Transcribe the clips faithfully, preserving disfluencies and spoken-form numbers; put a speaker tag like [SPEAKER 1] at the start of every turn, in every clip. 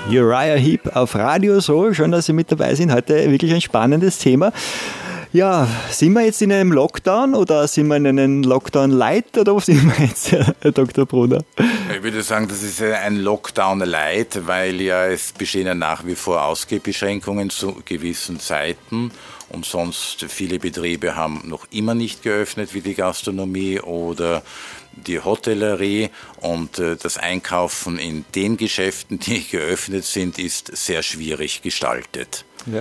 [SPEAKER 1] Uriah Heep auf Radio Soul. Schön, dass Sie mit dabei sind. Heute wirklich ein spannendes Thema. Ja, sind wir jetzt in einem Lockdown oder sind wir in einem Lockdown Light oder wo sind wir jetzt, Herr Doktor Brunner?
[SPEAKER 2] Ich würde sagen, das ist ein Lockdown Light, weil ja es bestehen ja nach wie vor Ausgehbeschränkungen zu gewissen Zeiten und sonst viele Betriebe haben noch immer nicht geöffnet, wie die Gastronomie oder die Hotellerie, und äh, das Einkaufen in den Geschäften, die geöffnet sind, ist sehr schwierig gestaltet.
[SPEAKER 1] Ja.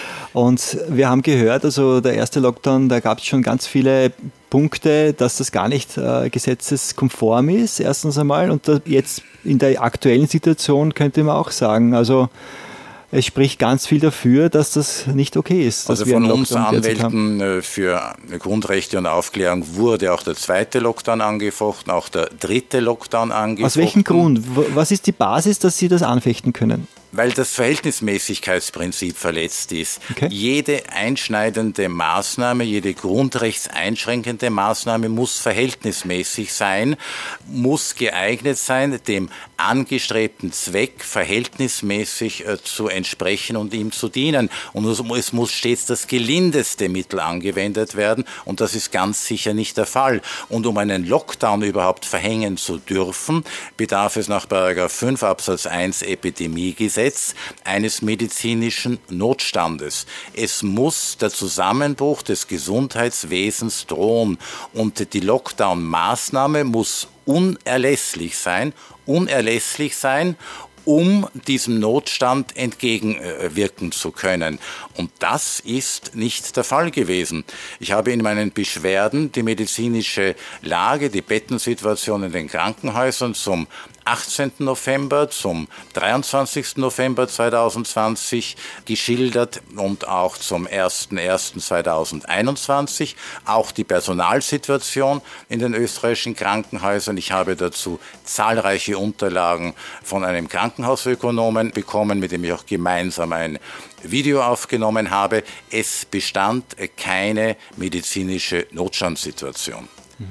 [SPEAKER 1] Und wir haben gehört, also der erste Lockdown, da gab es schon ganz viele Punkte, dass das gar nicht äh, gesetzeskonform ist, erstens einmal. Und da jetzt in der aktuellen Situation könnte man auch sagen, also es spricht ganz viel dafür, dass das nicht okay ist.
[SPEAKER 2] Also von uns Anwälten für Grundrechte und Aufklärung wurde auch der zweite Lockdown angefochten, auch der dritte Lockdown angefochten.
[SPEAKER 1] Aus welchem Grund? Was ist die Basis, dass Sie das anfechten können?
[SPEAKER 2] Weil das Verhältnismäßigkeitsprinzip verletzt ist. Okay. Jede einschneidende Maßnahme, jede grundrechtseinschränkende Maßnahme muss verhältnismäßig sein, muss geeignet sein, dem angestrebten Zweck verhältnismäßig äh, zu entsprechen und ihm zu dienen. Und es muss stets das gelindeste Mittel angewendet werden, und das ist ganz sicher nicht der Fall. Und um einen Lockdown überhaupt verhängen zu dürfen, bedarf es nach Paragraph fünf Absatz eins Epidemiegesetz eines medizinischen Notstandes. Es muss der Zusammenbruch des Gesundheitswesens drohen, und die Lockdown-Maßnahme muss unerlässlich sein, unerlässlich sein, um diesem Notstand entgegenwirken zu können. Und das ist nicht der Fall gewesen. Ich habe in meinen Beschwerden die medizinische Lage, die Bettensituation in den Krankenhäusern zum achtzehnten November, zum dreiundzwanzigsten November zweitausendzwanzig geschildert und auch zum ersten ersten zweitausendeinundzwanzig, auch die Personalsituation in den österreichischen Krankenhäusern. Ich habe dazu zahlreiche Unterlagen von einem Krankenhausökonomen bekommen, mit dem ich auch gemeinsam ein Video aufgenommen habe. Es bestand keine medizinische Notstandssituation.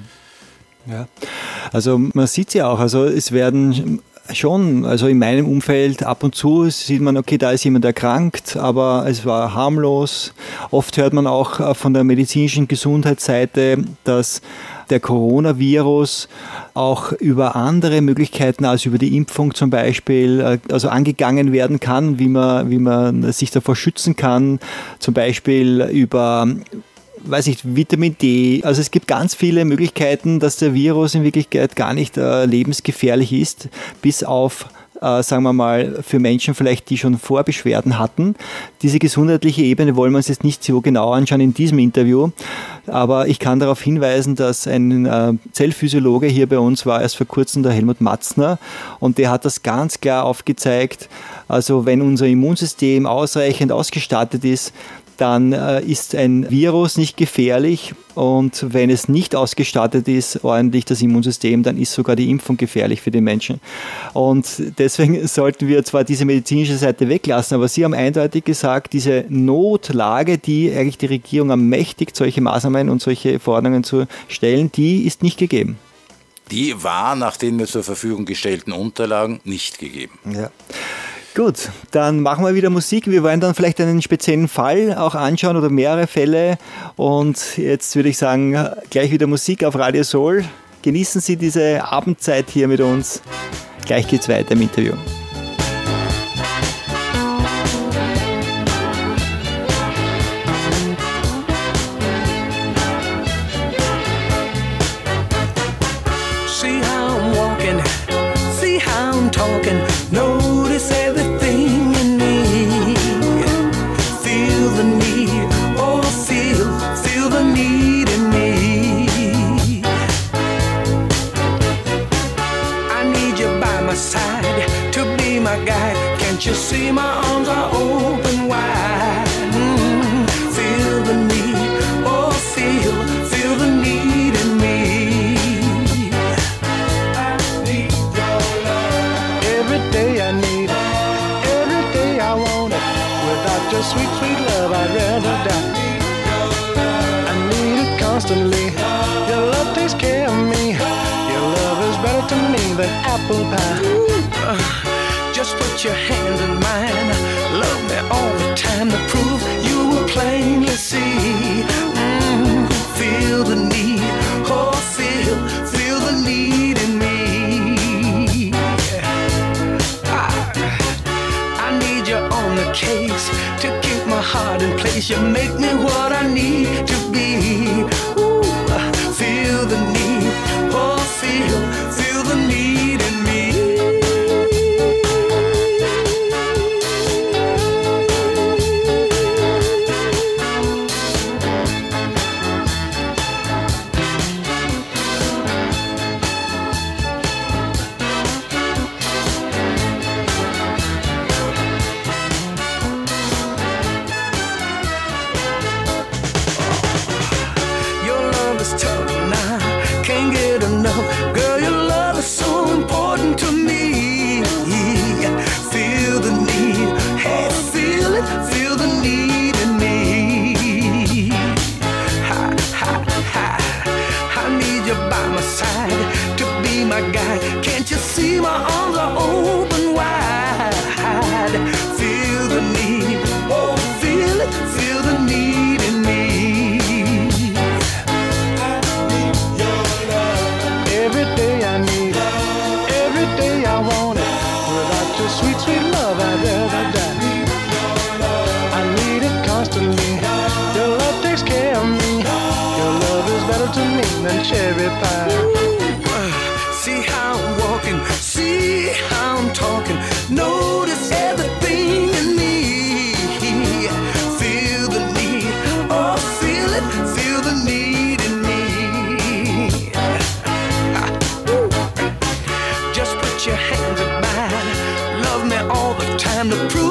[SPEAKER 1] Ja, also man sieht es ja auch, also es werden schon, also in meinem Umfeld ab und zu sieht man, okay, da ist jemand erkrankt, aber es war harmlos. Oft hört man auch von der medizinischen Gesundheitsseite, dass der Coronavirus auch über andere Möglichkeiten als über die Impfung zum Beispiel, also angegangen werden kann, wie man, wie man sich davor schützen kann, zum Beispiel über weiß nicht, Vitamin D. Also es gibt ganz viele Möglichkeiten, dass der Virus in Wirklichkeit gar nicht äh, lebensgefährlich ist, bis auf, äh, sagen wir mal, für Menschen vielleicht, die schon Vorbeschwerden hatten. Diese gesundheitliche Ebene wollen wir uns jetzt nicht so genau anschauen in diesem Interview, aber ich kann darauf hinweisen, dass ein äh, Zellphysiologe hier bei uns war, erst vor kurzem der Helmut Matzner, und der hat das ganz klar aufgezeigt. Also wenn unser Immunsystem ausreichend ausgestattet ist, dann äh, ist ein Virus nicht gefährlich, und wenn es nicht ausgestattet ist, ordentlich das Immunsystem, dann ist sogar die Impfung gefährlich für den Menschen. Und deswegen sollten wir zwar diese medizinische Seite weglassen, aber Sie haben eindeutig gesagt, diese Notlage, die eigentlich die Regierung ermächtigt, solche Maßnahmen und solche Forderungen zu stellen, die ist nicht gegeben.
[SPEAKER 2] Die war nach den mir zur Verfügung gestellten Unterlagen nicht gegeben.
[SPEAKER 1] Ja. Gut, dann machen wir wieder Musik. Wir wollen dann vielleicht einen speziellen Fall auch anschauen oder mehrere Fälle. Und jetzt würde ich sagen, gleich wieder Musik auf Radio Soul. Genießen Sie diese Abendzeit hier mit uns. Gleich geht's weiter im Interview.
[SPEAKER 3] See how I'm walking, see how I'm talking, notice everything in me. Feel the need, oh feel, feel the need in me. I need you by my side to be my guide. Can't you see my arms are open wide? Mm, feel the need, oh feel, feel the need in me. I need your love. Every day I need it, every day I want it. Without your sweet, sweet love I'd rather die. I need it constantly, your love takes care of me. Your love is better to me than apple pie. Ooh, uh, just put your hands in case to keep my heart in place. You make me what I need to be. Ooh, feel the need, oh feel, feel the need in me. Girl, your love is so important to me. Feel the need, hey, feel it, feel the need in me. Ha, ha, ha, I need you by my side to be my guide. Can't you see my arms are open wide? Feel the need, oh, feel it, feel the need in me. Every day I need it, every day I want it. Without your sweet, sweet love, I'd rather die. I need it constantly. Your love takes care of me. Your love is better to me than cherry pie. Uh, see how I'm walking, see how I'm talking. Notice everything in me. Feel the need, oh, feel it, feel the need in me. Your hands in mine, love me all the time to prove